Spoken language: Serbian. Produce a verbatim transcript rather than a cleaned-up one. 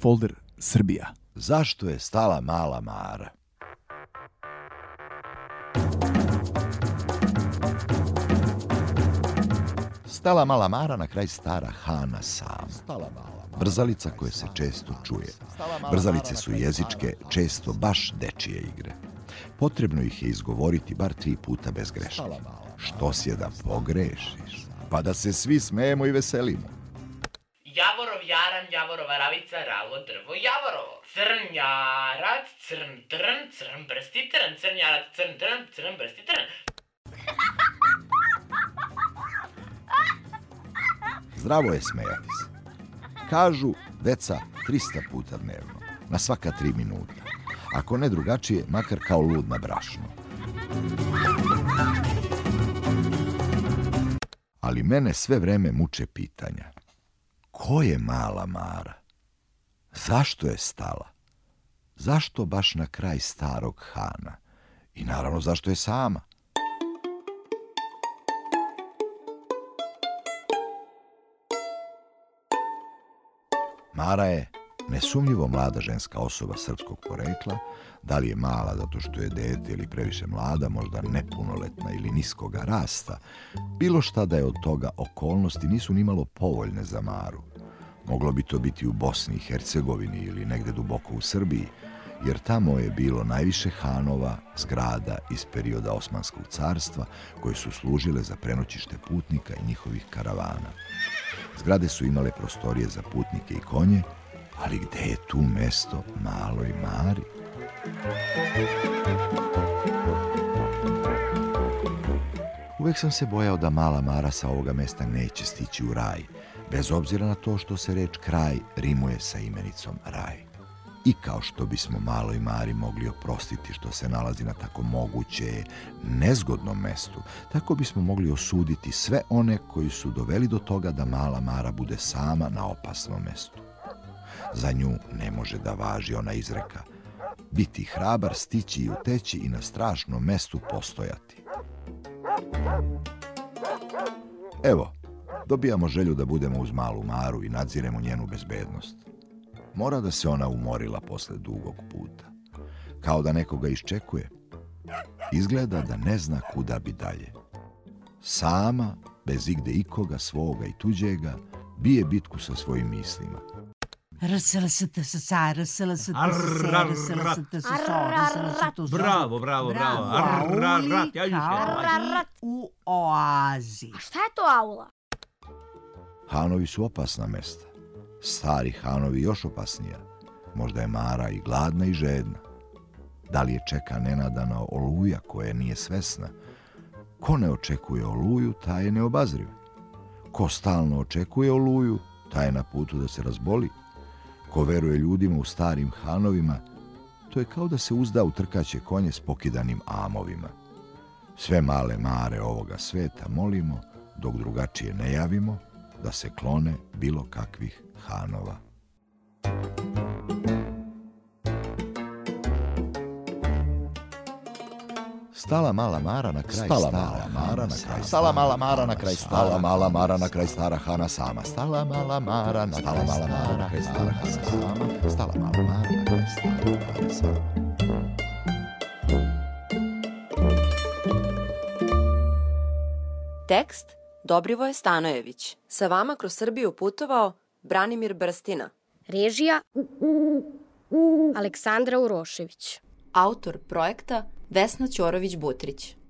folder Srbija. Zašto je stala mala Mara? Stala mala Mara na kraj stara Hana sama. Brzalica koje se često čuje. Brzalice su jezičke, često baš dečije igre. Potrebno ih je izgovoriti bar tri puta bez greške. Što si je da pogrešiš? Pa da se svi smejemo i veselimo. Javorov jaran, javorova ravica, ravo drvo, javorovo. Crnjarac, crn trn, crn brsti trn, crnjarac, crn trn, crn brsti trn. Zdravo je smejati se. Kažu deca trista puta dnevno, na svaka tri minuta. Ako ne drugačije, makar kao lud na brašno. Ali mene sve vreme muče pitanja. Ko je mala Mara? Zašto je stala? Zašto baš na kraj starog Hana? I naravno zašto je sama? Mara je nesumnjivo mlada ženska osoba srpskog porekla, da li je mala zato što je dete ili previše mlada, možda nepunoletna ili niskoga rasta, bilo šta da je od toga okolnosti nisu nimalo povoljne za Maru. Moglo bi to biti u Bosni i Hercegovini ili negde duboko u Srbiji, jer tamo je bilo najviše hanova, zgrada iz perioda Osmanskog carstva koje su služile za prenoćište putnika i njihovih karavana. Zgrade su imale prostorije za putnike i konje, ali gde je tu mesto maloj Mari? Uvek sam se bojao da mala Mara sa ovoga mesta neće stići u raj, bez obzira na to što se reč kraj rimuje sa imenicom raj. I kao što bismo maloj Mari mogli oprostiti što se nalazi na tako moguće nezgodnom mestu, tako bismo mogli osuditi sve one koji su doveli do toga da mala Mara bude sama na opasnom mestu. Za nju ne može da važi ona izreka: biti hrabar, stići i uteći i na strašnom mestu postojati. Evo, dobijamo želju da budemo uz malu Maru i nadziremo njenu bezbednost. Mora da se ona umorila posle dugog puta. Kao da nekoga iščekuje. Izgleda da ne zna kuda bi dalje. Sama, bez igde ikoga, svoga i tuđega, bije bitku sa svojim mislima. Bravo, bravo, bravo. U oazi. A šta je to aula? Hanovi su opasna mesta. Stari Hanovi još opasnija. Možda je Mara i gladna i žedna. Da li je čeka nenadana oluja koja nije svesna? Ko ne očekuje oluju, taj je neobazriv. Ko stalno očekuje oluju, taj je na putu da se razboli. Ko veruje ljudima u starim Hanovima, to je kao da se uzda u trkaće konje s pokidanim amovima. Sve male Mare ovoga sveta molimo, dok drugačije ne javimo, da se klone bilo kakvih Hanova. Stala mala Mara na kraj stala mala Mara na kraj stala mala Mara na kraj stala mala Mara na kraj stara Hana sama stala mala Mara na stala mala Mara na kraj stara Hana sama stala mala Mara na kraj stara Hana sama. Tekst Dobrivoje Stanojević. Sa vama kroz Srbiju putovao Branimir Brstina. Režija Aleksandra Urošević. Autor projekta Vesna Ćorović-Butrić.